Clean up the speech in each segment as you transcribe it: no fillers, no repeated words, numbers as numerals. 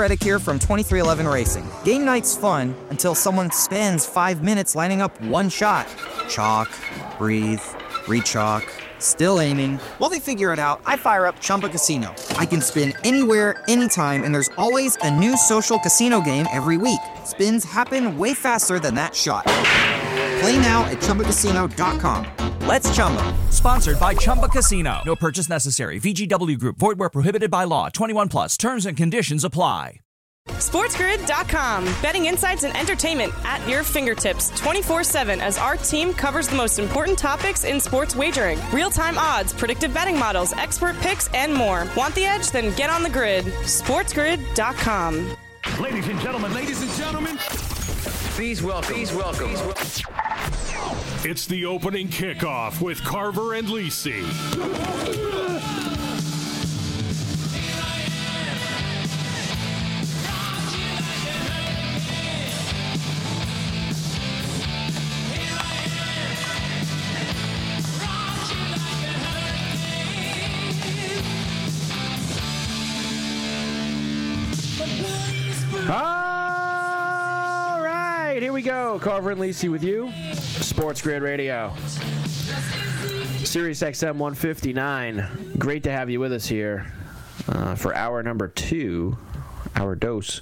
Reddick here from 2311 Racing. Game night's fun until someone spends 5 minutes lining up one shot. Chalk, breathe, re-chalk, still aiming. While they figure it out, I fire up Chumba Casino. I can spin anywhere, anytime, and there's always a new social casino game every week. Spins happen way faster than that shot. Play now at ChumbaCasino.com. Let's Chumba. Sponsored by Chumba Casino. No purchase necessary. VGW Group. Void where prohibited by law. 21 plus. Terms and conditions apply. SportsGrid.com. Betting insights and entertainment at your fingertips 24/7 as our team covers the most important topics in sports wagering. Real-time odds, predictive betting models, expert picks, and more. Want the edge? Then get on the grid. SportsGrid.com. Ladies and gentlemen. Please welcome. It's the opening kickoff with Carver and Lisi. All right, here we go. Carver and Lisi with you. Sports Grid Radio. Sirius XM 159. Great to have you with us here for hour number 2, our dose.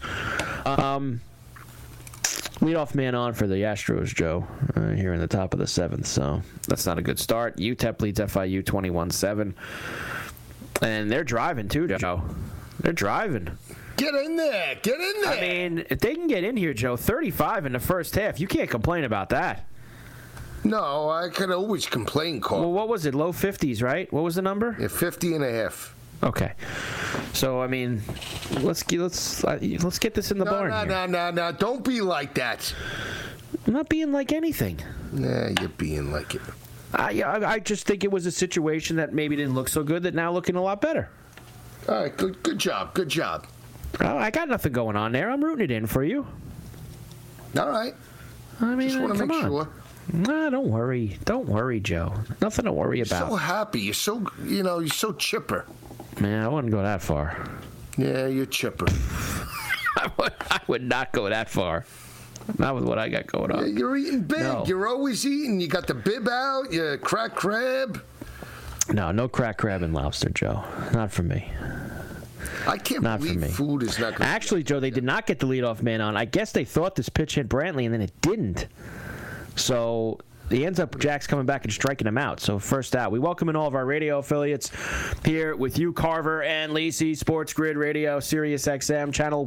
Leadoff man on for the Astros, Joe, here in the top of the 7th, so that's not a good start. UTEP leads FIU 21-7. And they're driving too, Joe. They're driving. Get in there. I mean, if they can get in here, Joe, 35 in the first half, you can't complain about that. No, I could always complain, Carl. Well, what was it? Low 50s, right? What was the number? Yeah, 50 and a half. Okay. So, I mean, let's get this in the barn here. No. Don't be like that. I'm not being like anything. Nah, you're being like it. I just think it was a situation that maybe didn't look so good that now looking a lot better. All right, good job. Oh, I got nothing going on there. I'm rooting it in for you. All right. I mean, just want to make sure. Nah, don't worry. Don't worry, Joe. Nothing to worry about. You're so happy. You're so chipper. Man, I wouldn't go that far. Yeah, you're chipper. I would not go that far. Not with what I got going on. Yeah, you're eating big. No. You're always eating. You got the bib out. You crack crab. No crack crab and lobster, Joe. Not for me. I can't believe food is not going to... Actually, Joe, they did not get the leadoff man on. I guess they thought this pitch hit Brantley, and then it didn't. So he ends up, Jack's coming back and striking him out. So first out. We welcome in all of our radio affiliates here with you, Carver and Lisi, Sports Grid Radio, Sirius XM, Channel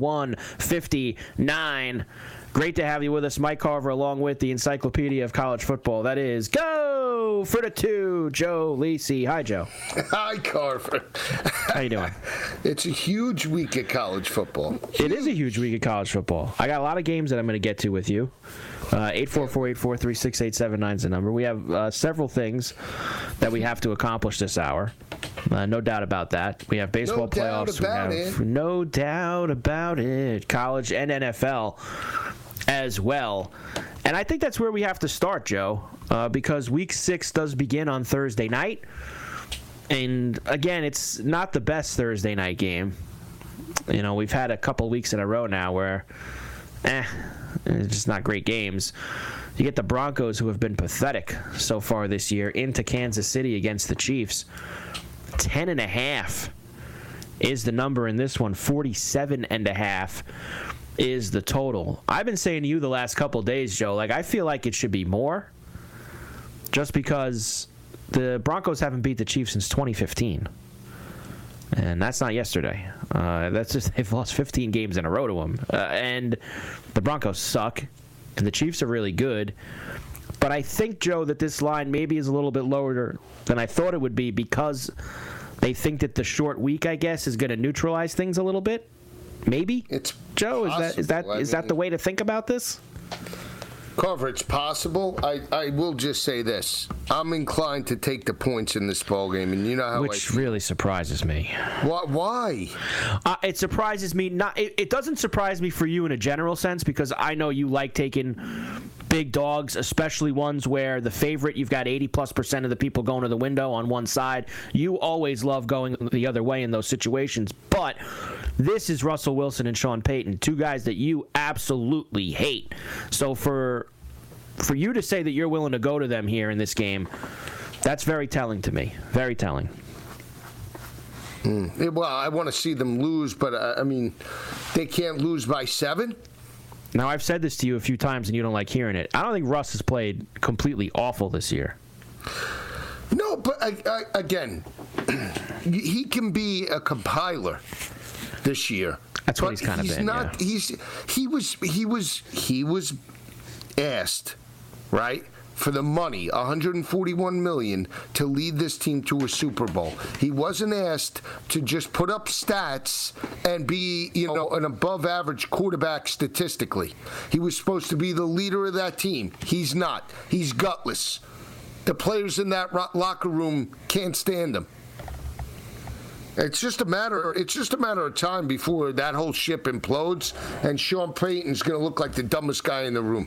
159. Great to have you with us, Mike Carver, along with the Encyclopedia of College Football. That is Go for the 2, Joe Lisi. Hi, Joe. Hi, Carver. How you doing? It's a huge week of college football. It is a huge week of college football. I got a lot of games that I'm going to get to with you. 844-843-6879 is the number. We have several things that we have to accomplish this hour. No doubt about that. We have baseball playoffs. No doubt about it. College and NFL as well. And I think that's where we have to start, Joe, because Week 6 does begin on Thursday night. And, again, it's not the best Thursday night game. You know, we've had a couple weeks in a row now where, it's just not great games. You get the Broncos, who have been pathetic so far this year, into Kansas City against the Chiefs. 10.5 is the number in this one. 47.5 is the total. I've been saying to you the last couple of days, Joe, I feel like it should be more, just because the Broncos haven't beat the Chiefs since 2015. And that's not yesterday. That's just they've lost 15 games in a row to them. And the Broncos suck, and the Chiefs are really good. But I think, Joe, that this line maybe is a little bit lower than I thought it would be, because they think that the short week, I guess, is going to neutralize things a little bit. Maybe. It's Joe, possible. is that the way to think about this? Carver, it's possible. I will just say this. I'm inclined to take the points in this ballgame, and you know how Which really surprises me. Why? It surprises me. It doesn't surprise me for you in a general sense, because I know you like taking big dogs, especially ones where the favorite, you've got 80+% of the people going to the window on one side. You always love going the other way in those situations. But this is Russell Wilson and Sean Payton, two guys that you absolutely hate. So for you to say that you're willing to go to them here in this game, that's very telling to me. Very telling. Well, I want to see them lose, but, I mean, they can't lose by 7? Now, I've said this to you a few times, and you don't like hearing it. I don't think Russ has played completely awful this year. No, but, again, he can be a compiler this year. That's what he's kind of been, not, yeah. He was asked, right, for the money, $141 million, to lead this team to a Super Bowl. He wasn't asked to just put up stats and be, an above-average quarterback statistically. He was supposed to be the leader of that team. He's not. He's gutless. The players in that locker room can't stand him. It's just a matter of time before that whole ship implodes, and Sean Payton's going to look like the dumbest guy in the room.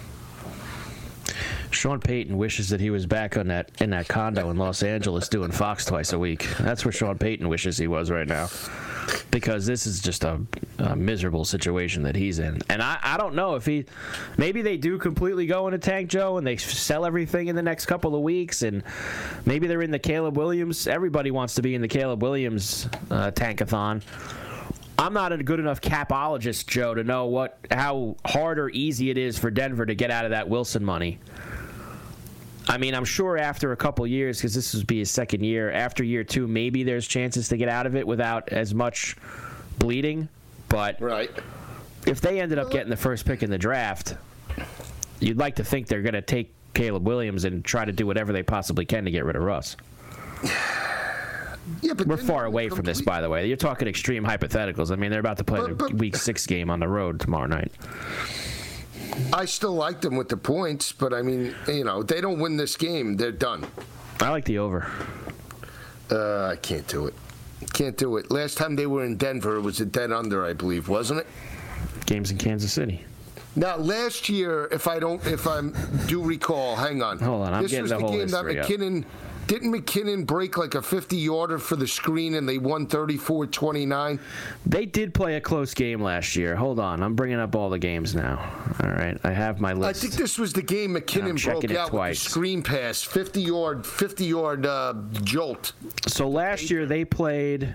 Sean Payton wishes that he was back in that condo in Los Angeles doing Fox twice a week. That's where Sean Payton wishes he was right now, because this is just a miserable situation that he's in. And I don't know if maybe they do completely go in a tank, Joe, and they sell everything in the next couple of weeks, and maybe they're in the Caleb Williams. Everybody wants to be in the Caleb Williams tankathon. I'm not a good enough capologist, Joe, to know how hard or easy it is for Denver to get out of that Wilson money. I mean, I'm sure after a couple years, because this would be his second year, after year 2, maybe there's chances to get out of it without as much bleeding. But right. If they ended up getting the first pick in the draft, you'd like to think they're going to take Caleb Williams and try to do whatever they possibly can to get rid of Russ. Yeah, but we're far away from this, by the way. You're talking extreme hypotheticals. I mean, they're about to play the Week 6 game on the road tomorrow night. I still like them with the points, but I mean, they don't win this game, they're done. I like the over. I can't do it. Can't do it. Last time they were in Denver, it was a dead under, I believe, wasn't it? Games in Kansas City. Now, last year, if I do recall, hang on. Hold on, I'm getting the whole history up. Didn't McKinnon break like a 50-yarder for the screen and they won 34-29? They did play a close game last year. Hold on. I'm bringing up all the games now. All right. I have my list. I think this was the game McKinnon broke out with the screen pass, 50-yard jolt. So last year they played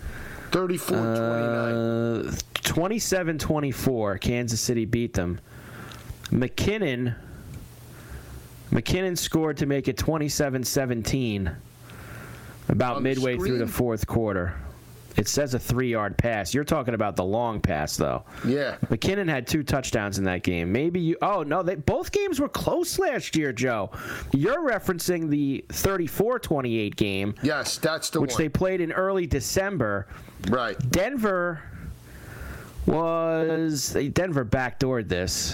34-29. 27-24. Kansas City beat them. McKinnon scored to make it 27-17 about midway through the fourth quarter. It says a 3-yard pass. You're talking about the long pass, though. Yeah. McKinnon had 2 touchdowns in that game. Both games were close last year, Joe. You're referencing the 34-28 game. Yes, that's the one. Which they played in early December. Right. Denver backdoored this.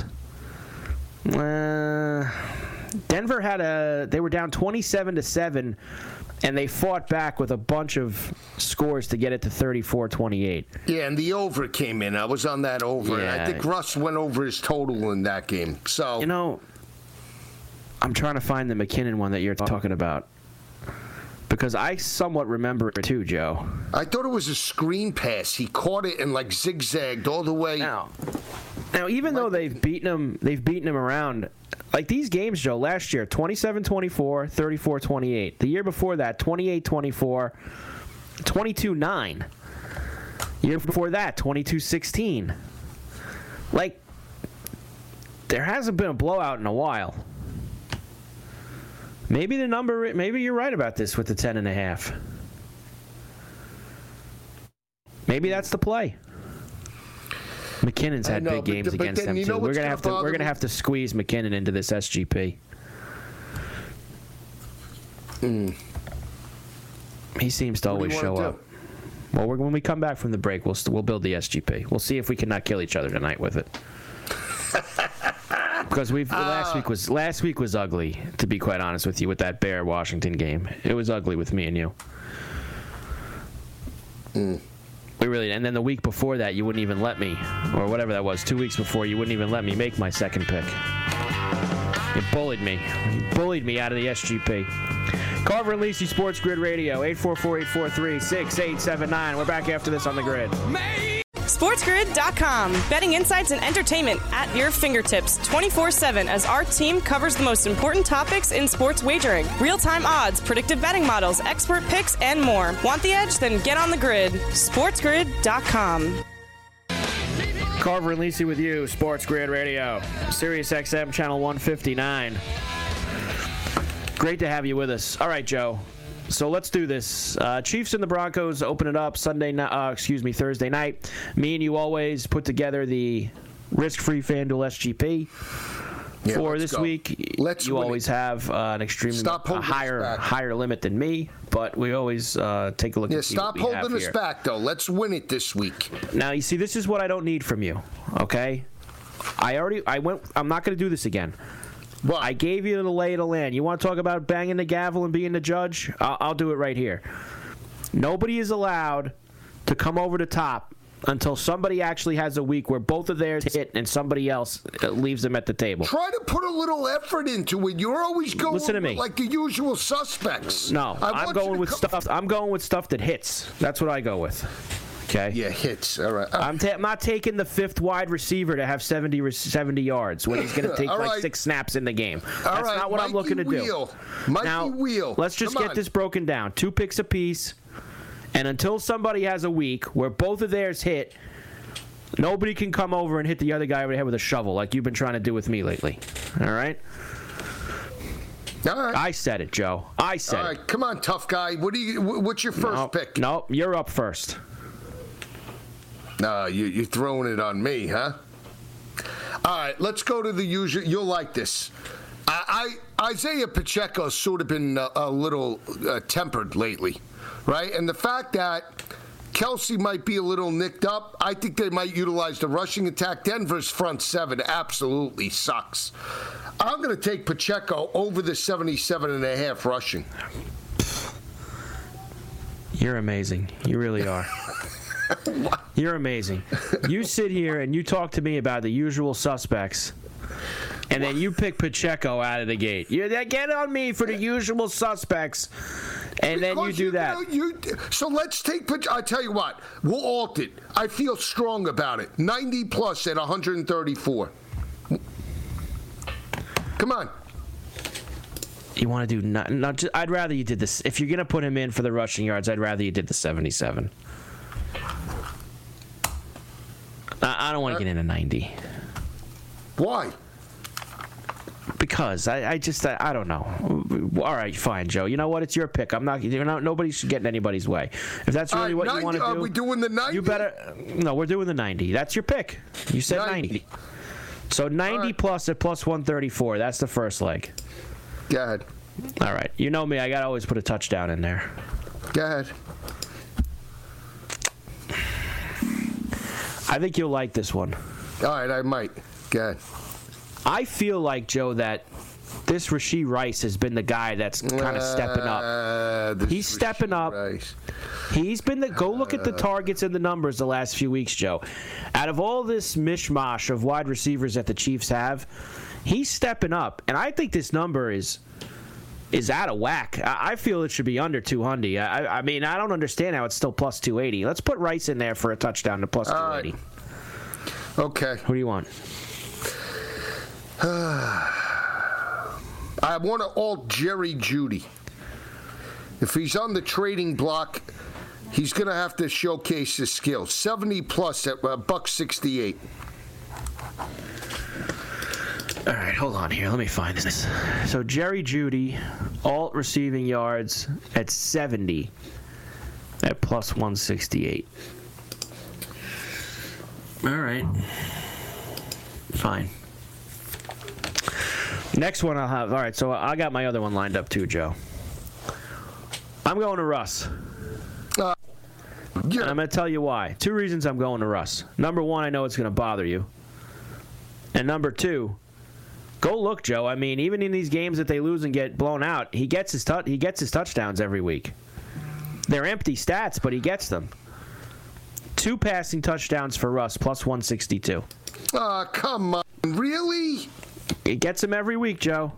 Denver they were down 27-7, and they fought back with a bunch of scores to get it to 34-28. Yeah, and the over came in. I was on that over. Yeah. And I think Russ went over his total in that game. So I'm trying to find the McKinnon one that you're talking about, because I somewhat remember it too, Joe. I thought it was a screen pass. He caught it and zigzagged all the way. Now, even though they've beaten him around, like these games, Joe, last year, 27-24, 34-28. The year before that, 28-24, 22-9. Year before that, 22-16. Like, there hasn't been a blowout in a while. Maybe you're right about this with the 10.5. Maybe that's the play. McKinnon's had big games against them too. We're gonna have to squeeze McKinnon into this SGP. He seems to always show up. Well, when we come back from the break, we'll build the SGP. We'll see if we can not kill each other tonight with it. Because last week was ugly, to be quite honest with you, with that Bear Washington game. It was ugly with me and you. And then the week before that, you wouldn't even let me, or whatever that was, 2 weeks before, you wouldn't even let me make my second pick. You bullied me. You bullied me out of the SGP. Carver and Lisi, Sports Grid Radio, 844-843-6879. We're back after this on the grid. SportsGrid.com. Betting insights and entertainment at your fingertips 24/7 as our team covers the most important topics in sports wagering. Real-time odds, predictive betting models, expert picks, and more. Want the edge? Then get on the grid. SportsGrid.com. Carver and Lisi with you, Sports Grid Radio, Sirius XM, Channel 159. Great to have you with us. All right, Joe. So let's do this. Chiefs and the Broncos open it up Thursday night. Me and you always put together the risk-free FanDuel SGP. For this week, you always have an extremely higher limit than me, but we always take a look at see what we have here. Stop holding us back, though. Let's win it this week. Now, you see, this is what I don't need from you, okay? I'm not going to do this again. What? I gave you the lay of the land. You want to talk about banging the gavel and being the judge? I'll do it right here. Nobody is allowed to come over the top until somebody actually has a week where both of theirs hit and somebody else leaves them at the table. Try to put a little effort into it. You're always going Listen to me. Like the usual suspects. No, I'm going with stuff that hits. That's what I go with. Okay. Yeah, hits. All right. I'm not taking the fifth wide receiver to have 70 yards when he's going to take like 6 snaps in the game. That's not what I'm looking to do. Now, let's just get this broken down. 2 picks apiece, and until somebody has a week where both of theirs hit, nobody can come over and hit the other guy over the head with a shovel like you've been trying to do with me lately. All right? All right. I said it, Joe. I said it. All right, come on, tough guy. What's your first pick? No, you're up first. No, you're throwing it on me, huh? All right, let's go to the usual. You'll like this. Isaiah Pacheco's sort of been a little tempered lately, right? And the fact that Kelsey might be a little nicked up, I think they might utilize the rushing attack. Denver's front 7 absolutely sucks. I'm going to take Pacheco over the 77.5 rushing. You're amazing. You really are. You're amazing. You sit here and you talk to me about the usual suspects, and then you pick Pacheco out of the gate. You get on me for the usual suspects, and then you do that. So let's take Pacheco. I tell you what, we'll alt it. I feel strong about it. 90 plus at 134. Come on. You want to do I'd rather you did this. If you're going to put him in for the rushing yards, I'd rather you did the 77. I don't want to get into 90. Why? Because I don't know. All right, fine, Joe. You know what? It's your pick. Nobody should get in anybody's way. If that's really what 90, you want to do, are we doing the 90? You better. No, we're doing the 90. That's your pick. You said 90. So 90 plus at plus 134. That's the first leg. Go ahead. All right. You know me. I got to always put a touchdown in there. Go ahead. I think you'll like this one. All right, I might. Go ahead. I feel like, Joe, that this Rashee Rice has been the guy that's kind of stepping up. He's stepping up. Rice. He's been go look at the targets and the numbers the last few weeks, Joe. Out of all this mishmash of wide receivers that the Chiefs have, he's stepping up. And I think this number is out of whack. I feel it should be under 200. I mean, I don't understand how it's still plus 280. Let's put Rice in there for a touchdown to plus 280. Okay. Who do you want? I want to alt Jerry Jeudy. If he's on the trading block, he's going to have to showcase his skills. 70 plus at $168. All right, hold on here. Let me find this. So Jerry Jeudy, alt receiving yards at 70 at plus 168. All right. Fine. Next one I'll have. All right, so I got my other one lined up too, Joe. I'm going to Russ. Yeah. And I'm going to tell you why. 2 reasons I'm going to Russ. Number 1, I know it's going to bother you. And number 2, go look, Joe. I mean, even in these games that they lose and get blown out, he gets his touchdowns every week. They're empty stats, but he gets them. 2 passing touchdowns for Russ, plus 162. Come on. Really? He gets them every week, Joe.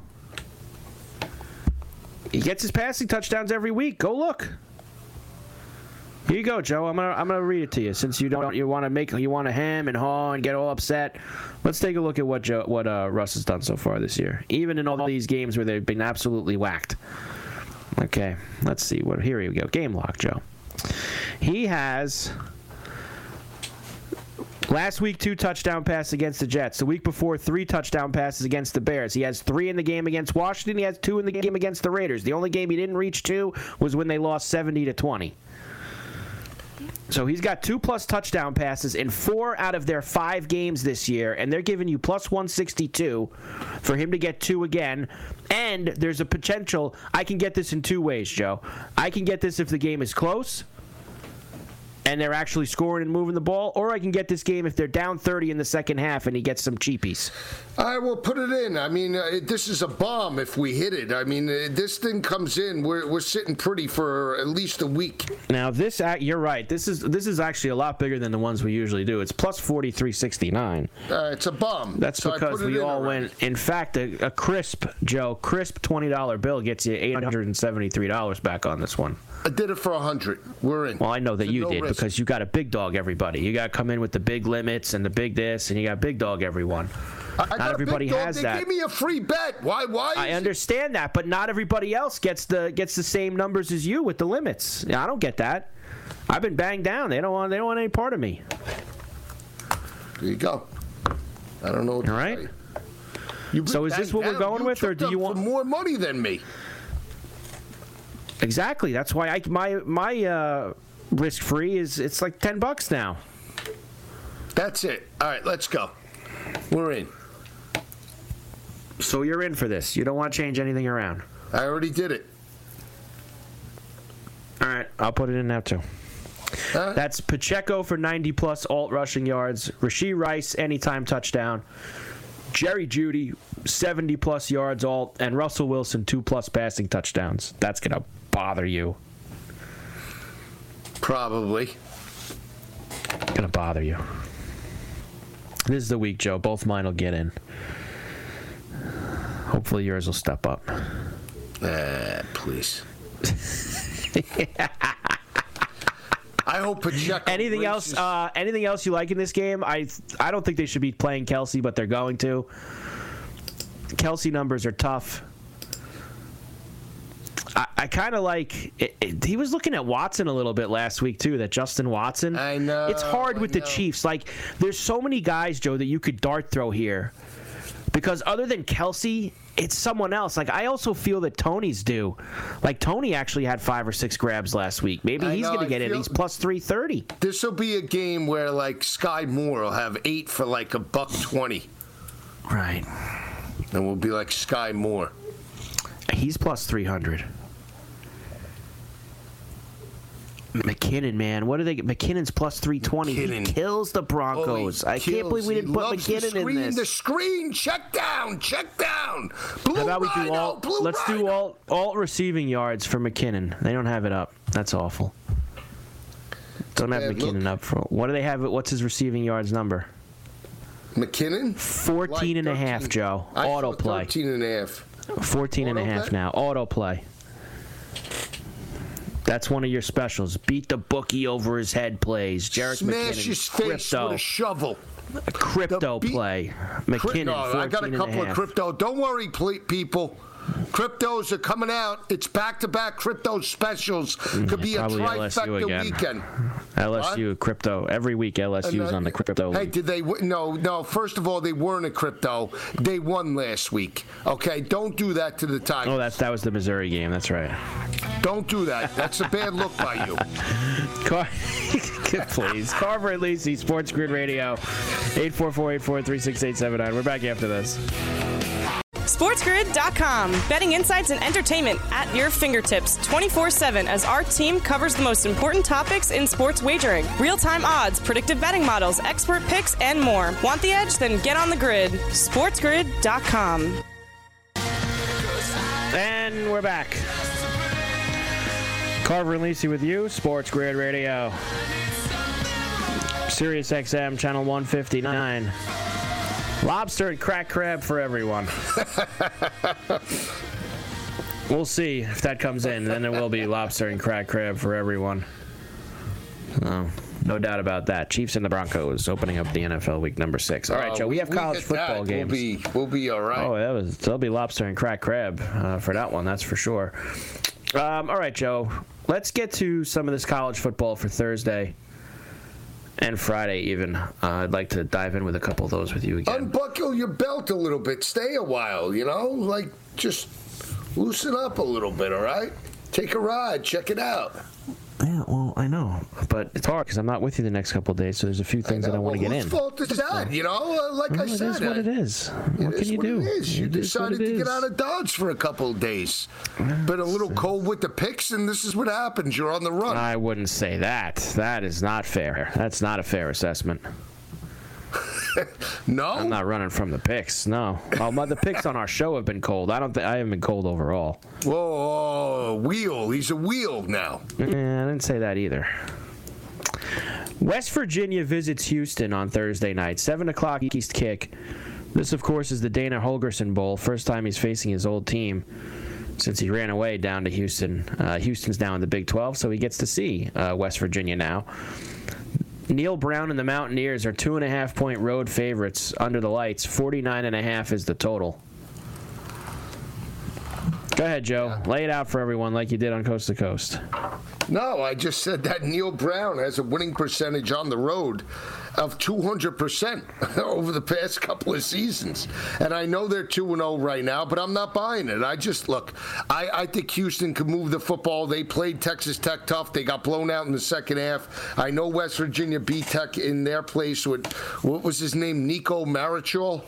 He gets his passing touchdowns every week. Go look. Here you go, Joe. I'm gonna read it to you since you want to hem and haw and get all upset. Let's take a look at what Russ has done so far this year, even in all these games where they've been absolutely whacked. Okay, let's see. Here we go. Game log, Joe. He has last week 2 touchdown passes against the Jets. The week before 3 touchdown passes against the Bears. He has 3 in the game against Washington. He has 2 in the game against the Raiders. The only game he didn't reach 2 was when they lost 70-20. So he's got 2+ touchdown passes in 4 out of their 5 games this year, and they're giving you plus 162 for him to get 2 again. And there's a potential. I can get this in 2 ways, Joe. I can get this if the game is close and they're actually scoring and moving the ball, or I can get this game if they're down 30 in the second half and he gets some cheapies. I will put it in. I mean, this is a bomb if we hit it. I mean, this thing comes in, we're sitting pretty for at least a week. Now, you're right. This is actually a lot bigger than the ones we usually do. It's plus 43.69. It's a bomb. That's so because we all went. In fact, a crisp $20 bill gets you $873 back on this one. I did it for 100. We're in. Well, I know that you did because you got a big dog everybody. You got to come in with the big limits and the big this, and you got big dog everyone. Not everybody has that. They gave me a free bet. Why? I understand that, but not everybody else gets the same numbers as you with the limits. I don't get that. I've been banged down. They don't want any part of me. There you go. I don't know what to say. So is this what we're going with, or do you want more money than me? Exactly. That's why my risk free it's like $10 now. That's it. All right, let's go. We're in. So you're in for this. You don't want to change anything around. I already did it. All right, I'll put it in now too. That's Pacheco for 90+ alt rushing yards. Rashee Rice anytime touchdown. Jerry Jeudy 70+ yards alt, and Russell Wilson 2+ passing touchdowns. That's gonna bother you. Probably. Gonna bother you. This is the week, Joe. Both mine will get in. Hopefully yours will step up. Please. I hope Pacheco. Anything else? Anything else you like in this game? I don't think they should be playing Kelsey, but they're going to. Kelsey numbers are tough. I kind of like it. He was looking at Watson a little bit last week too. That Justin Watson. I know. It's hard with the Chiefs. Like, there's so many guys, Joe, that you could dart throw here, because other than Kelsey, it's someone else. Like, I also feel that Tony's due. Like, Tony actually had 5 or 6 grabs last week. Maybe he's going to get in. He's plus 330. This will be a game where, like, Sky Moore will have 8 for like $120. Right. And we'll be like Sky Moore. He's plus 300. McKinnon, man. What do they get? McKinnon's plus 320. McKinnon. He kills the Broncos. I can't believe we didn't put McKinnon in this. The screen. Check down. Blue How about we do Rhino, let's do alt receiving yards for McKinnon. They don't have it up. That's awful. Don't have McKinnon up for. What do they have? What's his receiving yards number? McKinnon? 14 and a half, Joe. Autoplay. 13 and a half. 14 and a half now. Autoplay. That's one of your specials. Beat the bookie over his head plays. Jarek McKinnon. Smash his face with a shovel. A crypto play. McKinnon, no, 14 I got a couple of crypto. Don't worry, people. Cryptos are coming out. It's back-to-back crypto specials. Could be a trifecta weekend. LSU what? Crypto every week. LSU's on the crypto. Hey, did they? No. First of all, they weren't a crypto. They won last week. Okay, don't do that to the Tigers. Oh, that was the Missouri game. That's right. Don't do that. That's a bad look by you. Please. Carver and Lisi, Sports Grid Radio, 844-843-6879. We're back after this. SportsGrid.com. Betting insights and entertainment at your fingertips 24/7 as our team covers the most important topics in sports wagering. Real-time odds, predictive betting models, expert picks, and more. Want the edge? Then get on the grid. SportsGrid.com. And we're back. Carver and Lisi with you, Sports Grid Radio. Sirius XM, channel 159. Lobster and crack crab for everyone. We'll see if that comes in. Then there will be lobster and crack crab for everyone. No doubt about that. Chiefs and the Broncos opening up the NFL week number 6. All right, Joe, we have college football games. We'll be all right. Oh, there'll be lobster and crack crab for that one, that's for sure. All right, Joe, let's get to some of this college football for Thursday and Friday even. I'd like to dive in with a couple of those with you again. Unbuckle your belt a little bit. Stay a while, like just loosen up a little bit, all right? Take a ride. Check it out. Yeah, well, I know, but it's hard because I'm not with you the next couple of days, so there's a few things that I want to get in. Whose fault is that? Like I said. It is what it is. What can you do? It is. You decided to get out of Dodge for a couple of days. Been a little cold with the picks, and this is what happens. You're on the run. I wouldn't say that. That is not fair. That's not a fair assessment. No? I'm not running from the picks, no. The picks on our show have been cold. I haven't been cold overall. Whoa, wheel. He's a wheel now. I didn't say that either. West Virginia visits Houston on Thursday night, 7 o'clock East kick. This, of course, is the Dana Holgorsen Bowl. First time he's facing his old team since he ran away down to Houston. Houston's now in the Big 12, so he gets to see West Virginia now. Neil Brown and the Mountaineers are 2.5-point road favorites under the lights. 49.5 is the total. Go ahead, Joe. Lay it out for everyone like you did on Coast to Coast. No, I just said that Neil Brown has a winning percentage on the road of 200% over the past couple of seasons. And I know they're 2-0 right now, but I'm not buying it. I think Houston could move the football. They played Texas Tech tough. They got blown out in the second half. I know West Virginia beat Tech in their place with, what was his name, Nico Marichal?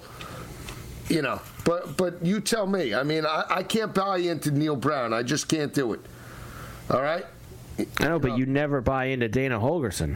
But you tell me. I mean, I can't buy into Neil Brown. I just can't do it. All right? I know, but you never buy into Dana Holgorsen.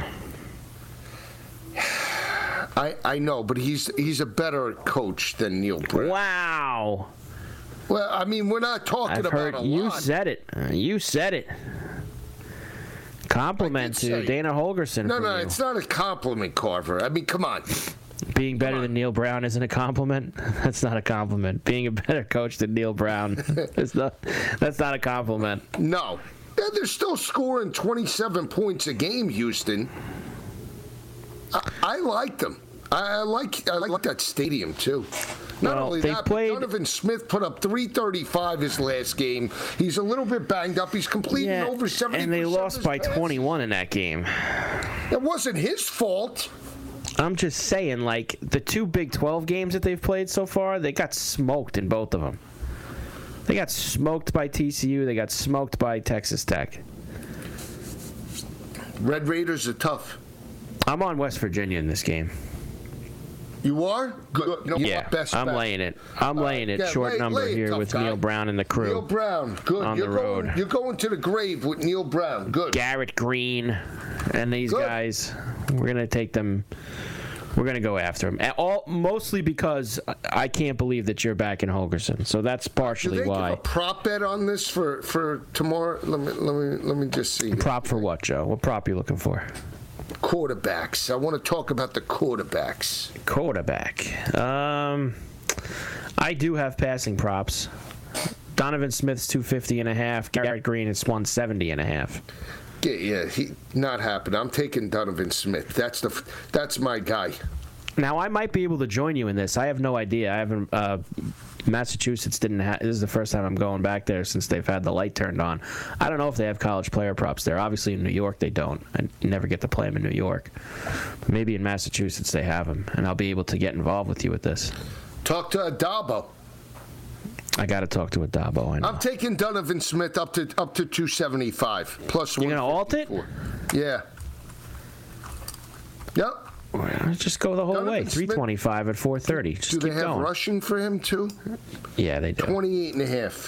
I know, but he's a better coach than Neil Brown. Wow. Well, I mean, we're not talking about a lot. You said it. You said it. Compliment to Dana Holgorsen. No, it's not a compliment, Carver. I mean, come on. Being better than Neil Brown isn't a compliment? That's not a compliment. Being a better coach than Neil Brown, that's not a compliment. No. Yeah, they're still scoring 27 points a game, Houston. I like them. I like that stadium, too. Not only that, but Donovan Smith put up 335 his last game. He's a little bit banged up. He's completing over 70%. And they lost by 21 in that game. It wasn't his fault. I'm just saying, like, the 2 Big 12 games that they've played so far, they got smoked in both of them. They got smoked by TCU. They got smoked by Texas Tech. Red Raiders are tough. I'm on West Virginia in this game. You are? Good. I'm laying it. I'm laying it. Short number here with Neil Brown and the crew. Neil Brown, good. On the road. You're going to the grave with Neil Brown. Good. Garrett Green and these guys. We're going to take them. We're going to go after them. Mostly because I can't believe that you're back in Holgorsen. So that's partially why. Give a prop bet on this for tomorrow? Let me just see. Prop for what, Joe? What prop are you looking for? Quarterbacks. I want to talk about the quarterbacks. Quarterback. I do have passing props. Donovan Smith's 250.5. Garrett Green is 170.5. Yeah, not happening. I'm taking Donovan Smith. That's my guy. Now I might be able to join you in this. I have no idea. I haven't. Massachusetts didn't have. This is the first time I'm going back there since they've had the light turned on. I don't know if they have college player props there. Obviously in New York they don't. I never get to play them in New York. But maybe in Massachusetts they have them, and I'll be able to get involved with you with this. Talk to Adabo. I got to talk to Adabo. I know. I'm taking Donovan Smith up to 275 plus. You're gonna alt it? Yeah. Yep. Just go the whole way. 325 at 430. Just do they keep have going. rushing for him too? Yeah, they do. 28.5.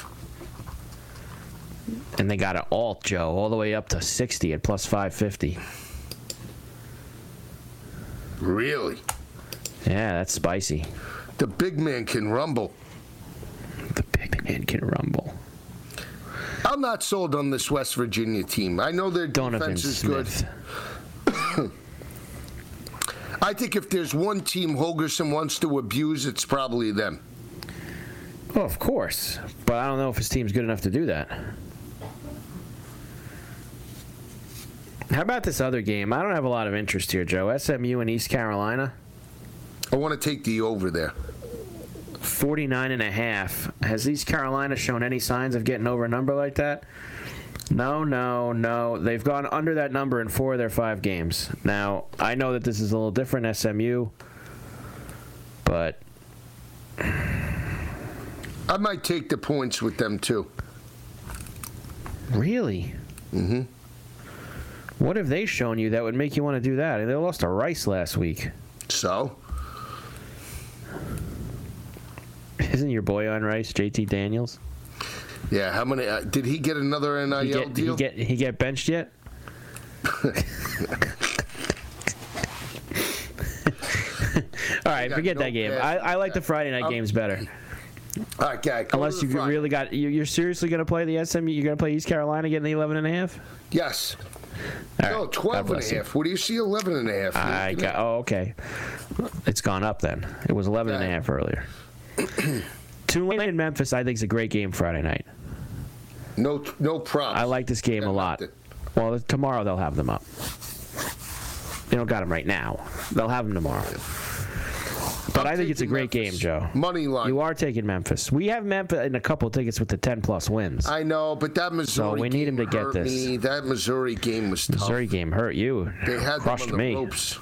And they got an alt, Joe, all the way up to 60 at plus 550. Really? Yeah, that's spicy. The big man can rumble. The big man can rumble. I'm not sold on this West Virginia team. I know their defense is good. I think if there's one team Holgorsen wants to abuse, it's probably them. Well, of course. But I don't know if his team's good enough to do that. How about this other game? I don't have a lot of interest here, Joe. SMU and East Carolina. I want to take the over there. 49.5. Has East Carolina shown any signs of getting over a number like that? No. They've gone under that number in 4 of their 5 games. Now, I know that this is a little different, SMU, but I might take the points with them, too. Really? Mm-hmm. What have they shown you that would make you want to do that? They lost to Rice last week. So? Isn't your boy on Rice, JT Daniels? Yeah, how many? Did he get another NIL deal? He get benched yet? All right, forget that game. I like the Friday night games better. All right, guy. Unless you really got, you're seriously going to play the SMU? You're going to play East Carolina getting the 11.5? Yes. All no, right. 12.5. What do you see? 11.5. Oh, okay. It's gone up then. It was 11.5 earlier. Tulane and Memphis, I think, is a great game Friday night. No problem. I like this game a lot. Well, tomorrow they'll have them up. They don't got them right now. They'll have them tomorrow. But I think it's a great game, Joe. Money line. You are taking Memphis. We have Memphis in a couple of tickets with the 10-plus wins. I know, but that Missouri so we need him to get this. Me. That Missouri game was tough. Missouri game hurt you. They had crushed them on the me. Ropes.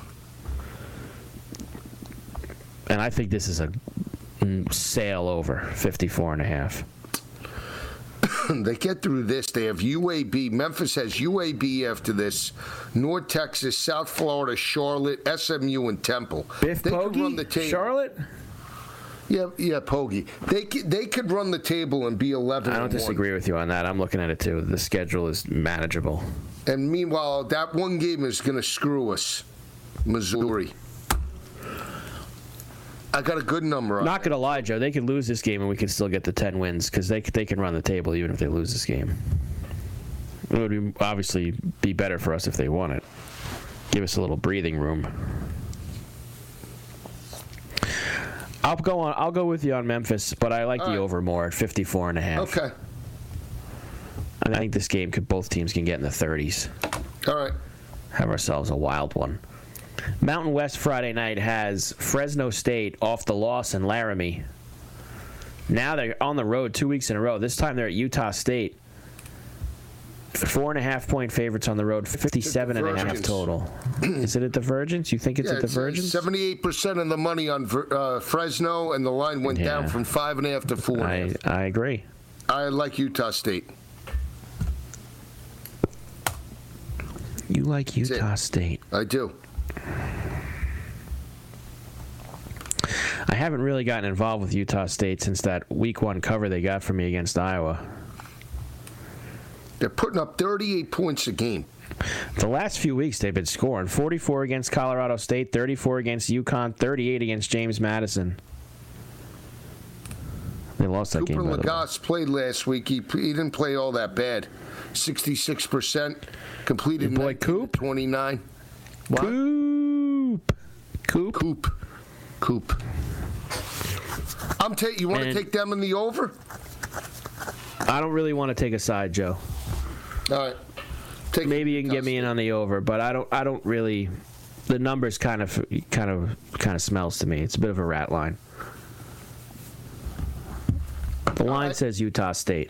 And I think this is a sail over 54.5. They get through this. They have UAB. Memphis has UAB after this. North Texas, South Florida, Charlotte, SMU, and Temple. Biff they Poggi? Could run the table. Charlotte? Yeah, Poggi. They could run the table and be 11. I don't disagree with you on that. I'm looking at it too. The schedule is manageable. And meanwhile, that one game is going to screw us. Missouri. I got a good number on Not going to lie, Joe. They could lose this game and we could still get the 10 wins because they can run the table even if they lose this game. It would obviously be better for us if they won it. Give us a little breathing room. I'll go with you on Memphis, but I like the over more at 54.5. Okay. I think this game both teams can get in the 30s. All right. Have ourselves a wild one. Mountain West Friday night has Fresno State off the loss in Laramie. Now they're on the road 2 weeks in a row. This time they're at Utah State. 4.5-point favorites on the road, 57.5 total. Is it at the Virgins? You think it's at the Virgins? 78% of the money on Fresno, and the line went down from 5.5 to 4.5. I agree. I like Utah State. You like Utah State? I do. I haven't really gotten involved with Utah State since that week 1 cover they got for me against Iowa. They're putting up 38 points a game. The last few weeks they've been scoring 44 against Colorado State, 34 against UConn, 38 against James Madison. They lost that game. Cooper Lagasse played last week. He didn't play all that bad. 66% completed. Your boy Coop? 29. What? Coop. You want to take them in the over? I don't really want to take a side, Joe. All right. Maybe you can get me in on the over, but I don't really. The numbers kind of smells to me. It's a bit of a rat line. The line says Utah State.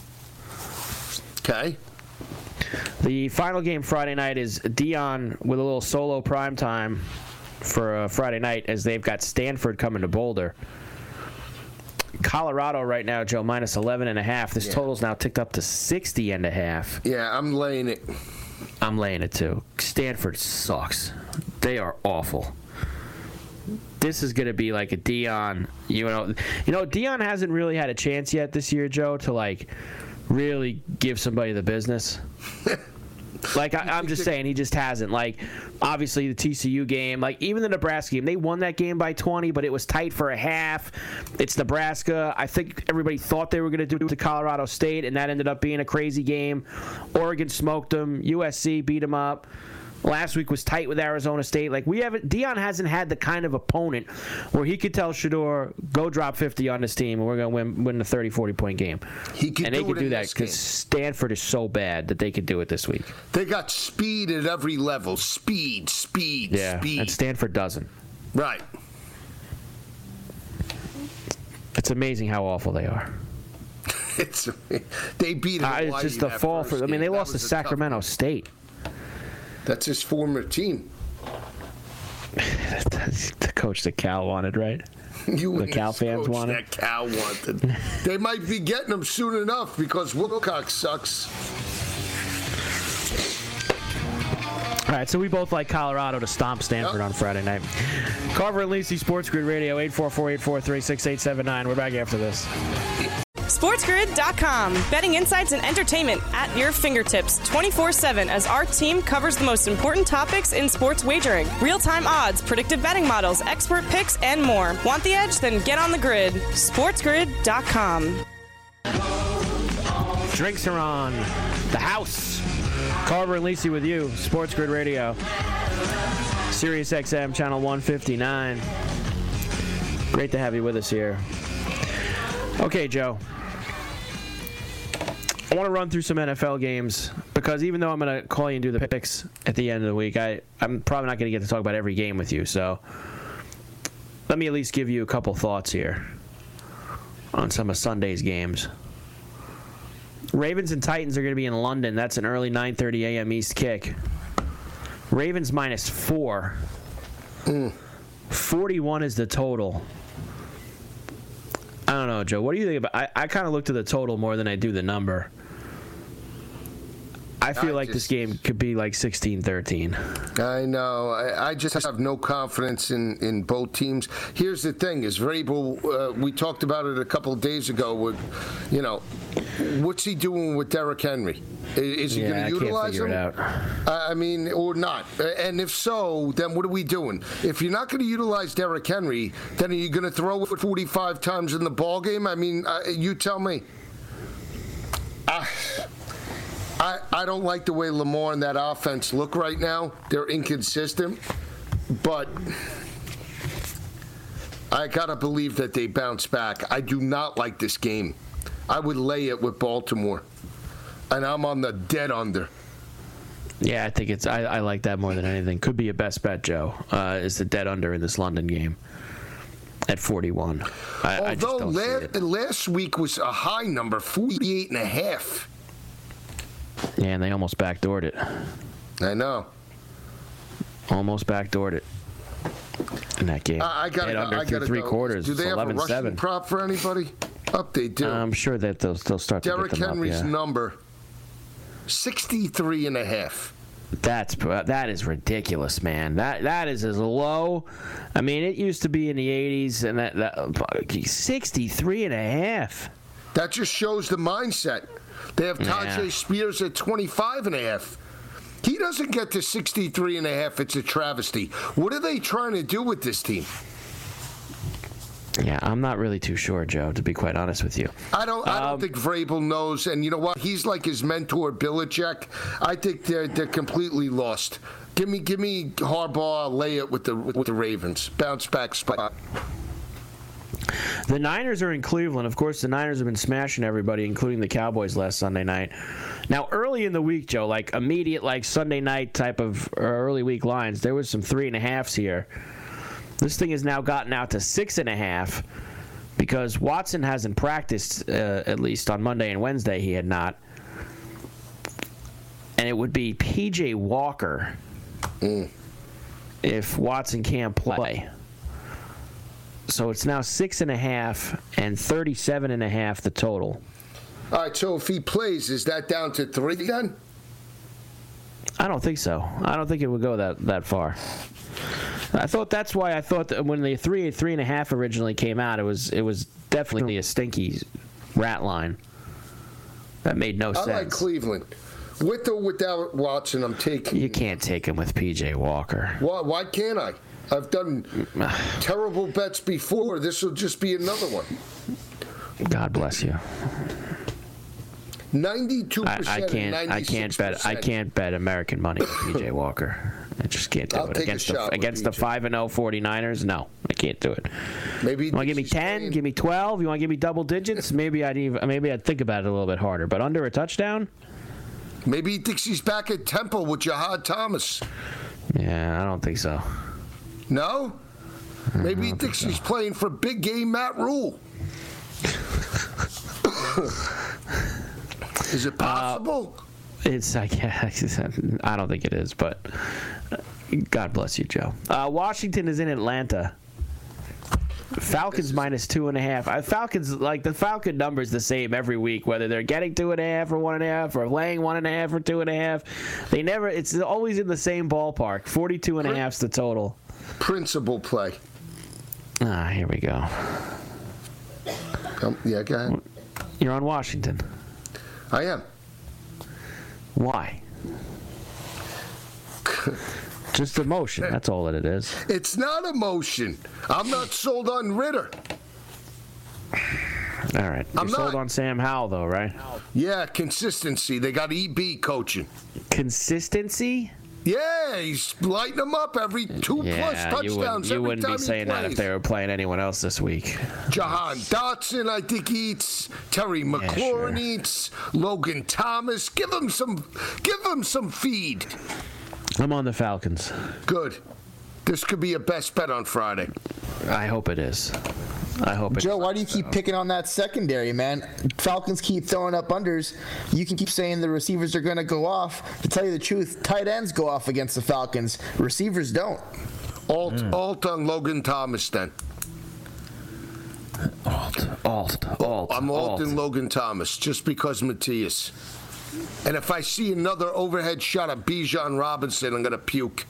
Okay. The final game Friday night is Dion with a little solo prime time for Friday night as they've got Stanford coming to Boulder. Colorado right now, Joe, minus 11.5. This total's now ticked up to 60.5. Yeah, I'm laying it. I'm laying it too. Stanford sucks. They are awful. This is going to be like a Dion. You know, Dion hasn't really had a chance yet this year, Joe, to really give somebody the business. I'm just saying, he just hasn't. Obviously, the TCU game, even the Nebraska game, they won that game by 20, but it was tight for a half. It's Nebraska. I think everybody thought they were going to do it to Colorado State, and that ended up being a crazy game. Oregon smoked them. USC beat them up. Last week was tight with Arizona State. Like, Deion hasn't had the kind of opponent where he could tell Shedeur, go drop 50 on this team and we're going to win a 30, 40-point game. They could do that because Stanford is so bad that they could do it this week. They got speed at every level. Speed. Yeah, and Stanford doesn't. Right. It's amazing how awful they are. They beat Hawaii. It's just the fall for. I mean, they lost to Sacramento State. That's his former team. The coach that Cal wanted, right? The Cal fans wanted. That Cal wanted. They might be getting him soon enough because Wilcox sucks. All right, so we both like Colorado to stomp Stanford on Friday night. Carver and Lisi, Sports Grid Radio, 844-843-6879. We're back after this. SportsGrid.com. Betting insights and entertainment at your fingertips 24/7 as our team covers the most important topics in sports wagering. Real-time odds, predictive betting models, expert picks, and more. Want the edge? Then get on the grid. SportsGrid.com. Drinks are on. The house. Carver and Lisi with you. Sports Grid Radio. Sirius XM, channel 159. Great to have you with us here. Okay, Joe. I want to run through some NFL games because even though I'm going to call you and do the picks at the end of the week, I'm probably not going to get to talk about every game with you. So let me at least give you a couple thoughts here on some of Sunday's games. Ravens and Titans are going to be in London. That's an early 9:30 a.m. East kick. Ravens -4. 41 is the total. I don't know, Joe. What do you think about? I kind of looked at the total more than I do the number. I feel like this game could be like 16-13. I know. I just have no confidence in both teams. Here's the thing: is Vrabel? We talked about it a couple of days ago. With, what's he doing with Derrick Henry? Is he going to utilize him? I mean, or not? And if so, then what are we doing? If you're not going to utilize Derrick Henry, then are you going to throw it 45 times in the ball game? I mean, you tell me. I don't like the way Lamar and that offense look right now. They're inconsistent, but I gotta believe that they bounce back. I do not like this game. I would lay it with Baltimore, and I'm on the dead under. Yeah, I think I like that more than anything. Could be a best bet, Joe. Is the dead under in this London game at 41. Although last week was a high number, 48.5. Yeah, and they almost backdoored it. I know. Almost backdoored it in that game. I got under through three quarters. Do they have a rushing prop for anybody? They do. I'm sure that they'll start to Derrick get them Henry's up, yeah. number, 63.5. That is ridiculous, man. That is as low. I mean, it used to be in the 80s, and that 63.5. That just shows the mindset. They have Tajay Spears at 25.5. He doesn't get to 63.5. It's a travesty. What are they trying to do with this team? Yeah, I'm not really too sure, Joe, to be quite honest with you. I don't think Vrabel knows, and you know what? He's like his mentor, Belichick. I think they're completely lost. Give me Harbaugh, lay it with the Ravens. Bounce back spot. The Niners are in Cleveland. Of course, the Niners have been smashing everybody, including the Cowboys last Sunday night. Now, early in the week, Joe, like immediate, like Sunday night type of early week lines, there was some 3.5s here. This thing has now gotten out to 6.5 because Watson hasn't practiced, at least on Monday and Wednesday he had not. And it would be P.J. Walker if Watson can't play. So it's now 6.5 and 37.5 the total. All right, so if he plays, is that down to 3 then? I don't think so. I don't think it would go that far. I thought that's why I thought that when the 3.5 originally came out, it was definitely a stinky rat line. That made no sense. I like Cleveland. With or without Watson, I'm taking. You can't take him with P.J. Walker. Why can't I? I've done terrible bets before. This will just be another one. God bless you. 92%. I can't bet American money with P.J. Walker. I just can't do it. Against the 5-0 49ers, no, I can't do it. Maybe you want to give me 10, give me 12, you want to give me double digits, maybe I'd think about it a little bit harder. But under a touchdown? Maybe he thinks he's back at Temple with Jahad Thomas. Yeah, I don't think so. No? Maybe he thinks he's playing for big game Matt Rule. Is it possible? I don't think it is, but God bless you, Joe. Washington is in Atlanta. Falcons minus 2.5. Falcons, the Falcon number is the same every week, whether they're getting 2.5 or 1.5 or laying 1.5 or 2.5. It's always in the same ballpark. 42.5 is the total. Principal play. Here we go. Yeah, go ahead. You're on Washington. I am. Why? Just emotion. That's all that it is. It's not emotion. I'm not sold on Ritter. All right. You're sold on Sam Howell, though, right? Yeah, consistency. They got EB coaching. Consistency? Yeah, he's lighting them up every 2+ touchdowns. You wouldn't be saying that if they were playing anyone else this week. Jahan Dotson, I think, eats. Terry McLaurin eats. Logan Thomas. Give him some feed. I'm on the Falcons. Good. This could be a best bet on Friday. I hope it is. Joe, why do you keep picking on that secondary, man? Falcons keep throwing up unders. You can keep saying the receivers are going to go off. To tell you the truth, tight ends go off against the Falcons. Receivers don't. Alt on Logan Thomas, then. Alt. I'm alting Logan Thomas just because Matthias. And if I see another overhead shot of Bijan Robinson, I'm going to puke.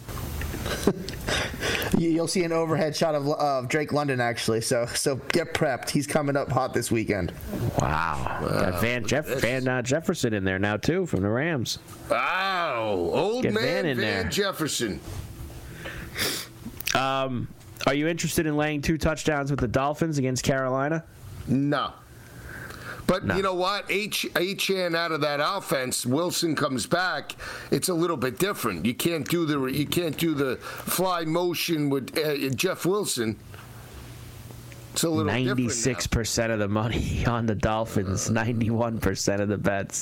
You'll see an overhead shot of Drake London, actually. So get prepped. He's coming up hot this weekend. Wow. Got Van Jefferson in there now, too, from the Rams. Wow. Old Get man in there. Van Jefferson. Are you interested in laying 2 touchdowns with the Dolphins against Carolina? No. But you know what? Achane out of that offense, Wilson comes back. It's a little bit different. You can't do the fly motion with Jeff Wilson. It's a little 96% of the money on the Dolphins, 91% of the bets.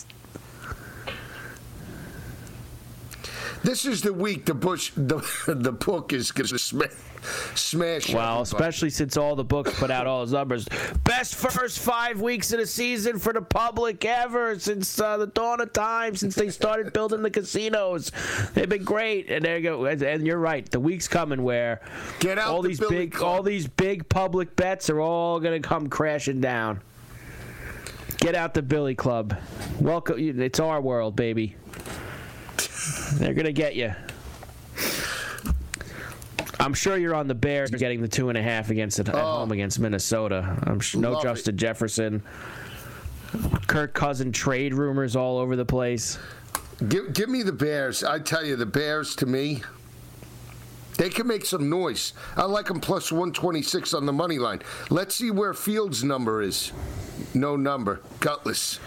This is the week the book is going to smash. Well, especially since all the books put out all those numbers. Best first 5 weeks of the season for the public ever since the dawn of time, since they started building the casinos. They've been great, and there you go. And you're right. The week's coming where all these big public bets are all going to come crashing down. Get out the Billy Club. Welcome. It's our world, baby. They're going to get you. I'm sure you're on the Bears getting the 2.5 at home against Minnesota. I'm sure no Justin Jefferson. Kirk Cousins trade rumors all over the place. Give me the Bears. I tell you, the Bears, to me, they can make some noise. I like them plus 126 on the money line. Let's see where Fields' number is. No number. Gutless.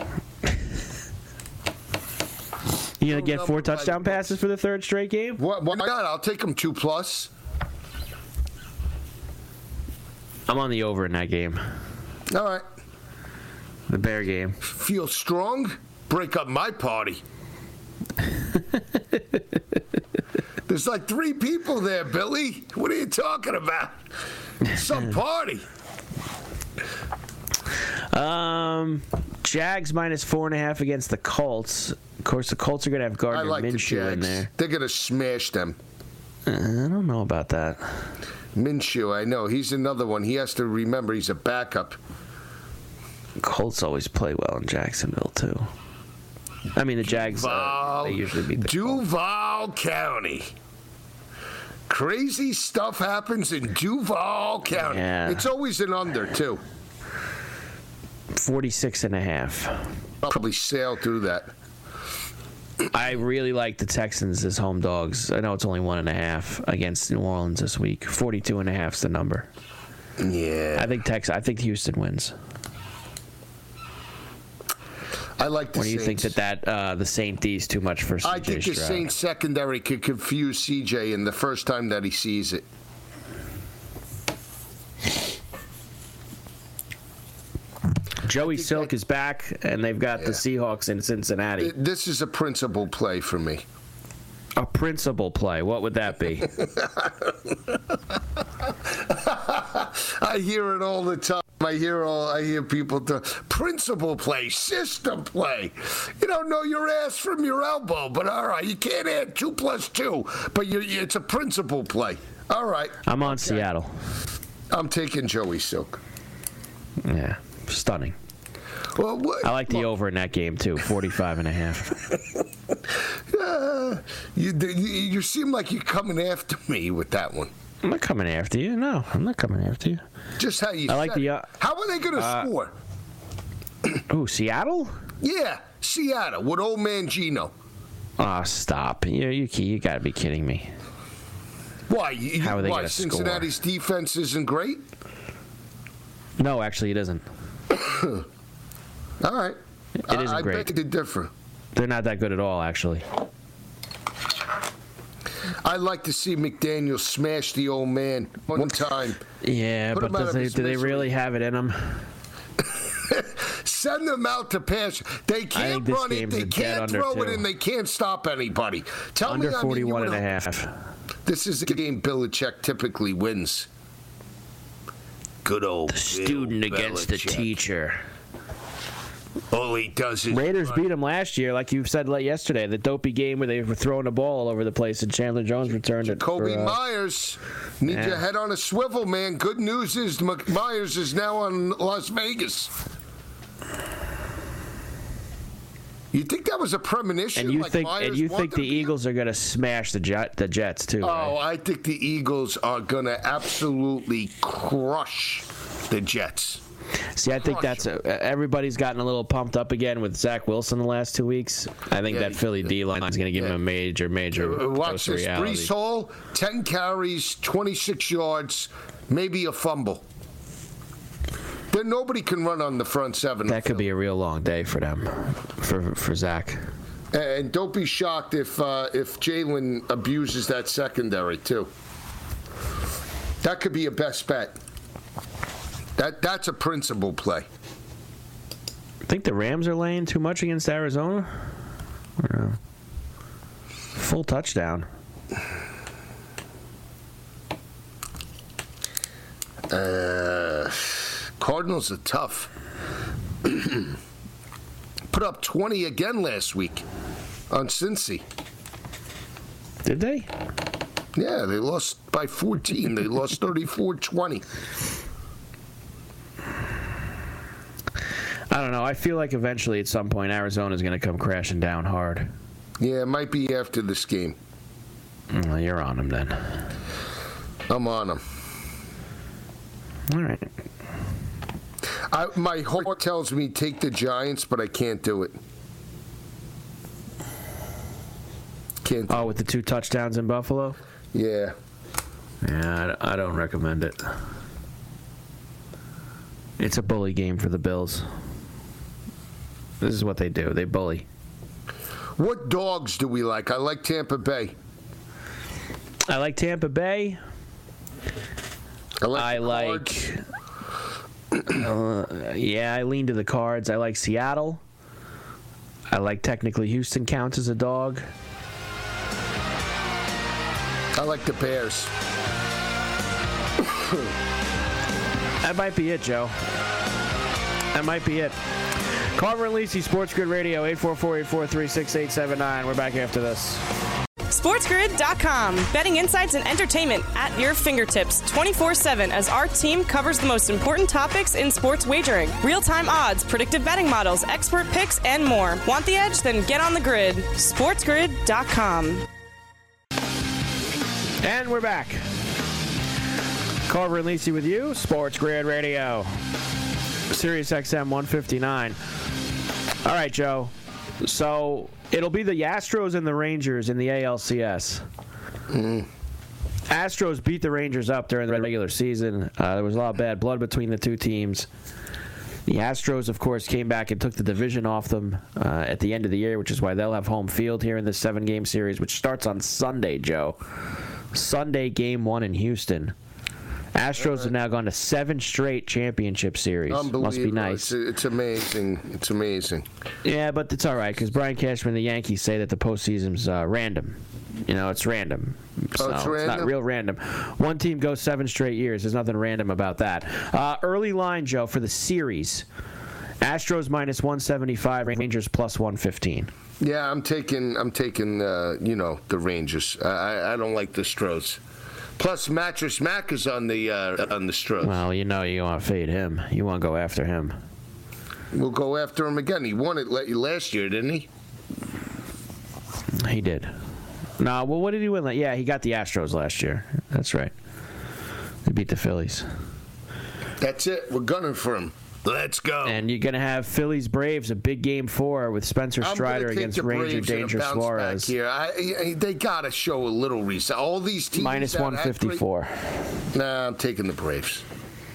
You going to get 4 touchdown passes for the third straight game? Why not? I'll take them 2+. I'm on the over in that game. All right. The Bear game. Feel strong? Break up my party. There's like 3 people there, Billy. What are you talking about? Some party. Jags minus 4.5 against the Colts. Of course, the Colts are going to have Gardner Minshew in there. They're going to smash them. I don't know about that. Minshew, I know. He's another one. He has to remember he's a backup. Colts always play well in Jacksonville, too. I mean, the Jags, they usually beat the Duval County. Crazy stuff happens in Duval County. Yeah. It's always an under, too. 46.5. Probably sail through that. I really like the Texans as home dogs. I know it's only 1.5 against New Orleans this week. 42.5 is the number. Yeah. I think Houston wins. I like the Or do you Saints. think that the Saint D's too much for CJ I think the Stroud? Saints secondary could confuse CJ in the first time that he sees it. Joey Silk is back, and they've got the Seahawks in Cincinnati. This is a principal play for me. A principal play. What would that be? I hear it all the time. I hear people talk. Principal play, system play. You don't know your ass from your elbow, but all right, you can't add 2 + 2, but it's a principal play. All right. I'm on Seattle. I'm taking Joey Silk. Yeah, stunning. Well, I like the over in that game too, 45.5. You seem like you're coming after me with that one. I'm not coming after you. No, I'm not coming after you. Just how you. I like the. How are they going to score? Oh, Seattle? Yeah, Seattle with old man Gino. Oh, stop! You got to be kidding me. Why? How are they going to score? Cincinnati's defense isn't great? No, actually, it isn't. All right. It isn't great. I beg to differ. They're not that good at all, actually. I'd like to see McDaniel smash the old man one time. Yeah, but do they really have it in them? Send them out to pass. They can't run it. They can't throw it, and they can't stop anybody. Tell me, under 41.5. This is a game Belichick typically wins. Good old the student against the teacher. All he does is Raiders beat them last year, like you said yesterday. The dopey game where they were throwing the ball all over the place, and Chandler Jones returned it. Kobe Myers, need your head on a swivel, man. Good news is Myers is now on Las Vegas. You think that was a premonition? And you think the Eagles are going to smash the Jets too? Oh, right? I think the Eagles are going to absolutely crush the Jets. See, I think everybody's gotten a little pumped up again with Zach Wilson the last 2 weeks. I think that Philly D-line is going to give him a major watch this. reality. Breece Hall, 10 carries, 26 yards, maybe a fumble. Then nobody can run on the front seven. That could be a real long day for them, for Zach. And don't be shocked if Jalen abuses that secondary too. That could be a best bet. That's a principal play. I think the Rams are laying too much against Arizona. Full touchdown. Cardinals are tough. Put up 20 again last week on Cincy. Did they? Yeah, they lost by 14. They lost 34-20. I don't know. I feel like eventually at some point Arizona's going to come crashing down hard. Yeah, it might be after this game. Well, you're on them then. I'm on them. All right. My heart tells me take the Giants, but I can't do it. Can't. Oh, with the 2 touchdowns in Buffalo? Yeah. Yeah, I don't recommend it. It's a bully game for the Bills. This is what they do. They bully. What dogs do we like? I like Tampa Bay. I like Tampa Bay. I lean to the Cards. I like Seattle. I like technically Houston counts as a dog. I like the Bears. That might be it, Joe. That might be it. Carver and Lisi, Sports Grid Radio, 844-843-6879. We're back after this. SportsGrid.com. Betting insights and entertainment at your fingertips 24/7 as our team covers the most important topics in sports wagering. Real-time odds, predictive betting models, expert picks, and more. Want the edge? Then get on the grid. SportsGrid.com. And we're back. Carver and Lisi with you, Sports Grid Radio. Sirius XM 159. All right, Joe. So it'll be the Astros and the Rangers in the ALCS. Astros beat the Rangers up during the regular season. There was a lot of bad blood between the two teams. The Astros, of course, came back and took the division off them at the end of the year, which is why they'll have home field here in this 7-game series, which starts on Sunday, Joe. Sunday, Game 1 in Houston. Astros have now gone to 7 straight championship series. Must be nice. It's amazing. It's amazing. Yeah, but it's all right because Brian Cashman and the Yankees say that the postseason's random. It's random. So it's random? It's not real random. One team goes 7 straight years. There's nothing random about that. Early line, Joe, for the series. Astros minus 175, Rangers plus 115. Yeah, I'm taking the Rangers. I don't like the Stros. Plus, Mattress Mac is on the Stros. Well, you want to fade him. You want to go after him. We'll go after him again. He won it last year, didn't he? He did. No, well, what did he win? Yeah, he got the Astros last year. That's right. They beat the Phillies. That's it. We're gunning for him. Let's go. And you're going to have Phillies-Braves, a big Game 4 with Spencer Strider against Ranger Danger Suarez. They got to show a little reset. All these teams. Minus 154. Nah, I'm taking the Braves.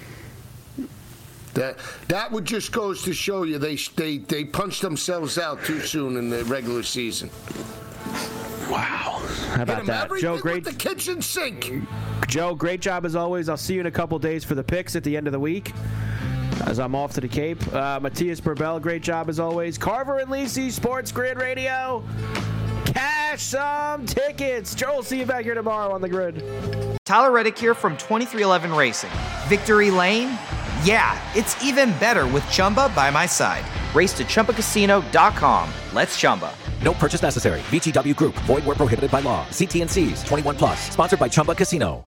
That would just goes to show you they punched themselves out too soon in the regular season. Wow. How about that? Joe, great. With the kitchen sink. Joe, great job as always. I'll see you in a couple days for the picks at the end of the week as I'm off to the Cape. Matthias Burbell, great job as always. Carver and Lisi, Sports Grid Radio. Cash some tickets. Joe, we'll see you back here tomorrow on the Grid. Tyler Reddick here from 23XI Racing. Victory Lane? Yeah, it's even better with Chumba by my side. Race to ChumbaCasino.com. Let's Chumba. No purchase necessary. VGW Group. Void where prohibited by law. See T&Cs. 21+. Sponsored by Chumba Casino.